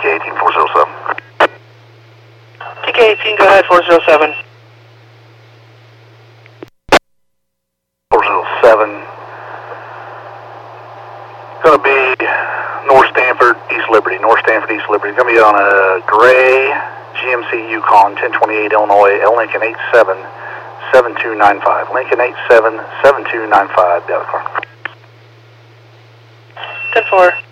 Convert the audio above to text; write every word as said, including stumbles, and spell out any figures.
K eighteen four zero seven. T K eighteen, go ahead, four zero seven. four zero seven. Going to be North Stanford, East Liberty. North Stanford, East Liberty. Going to be on a gray G M C Yukon, ten twenty-eight Illinois, L Lincoln eight seven seven two nine five. Lincoln eight seven seven two nine five. Got the car. ten four.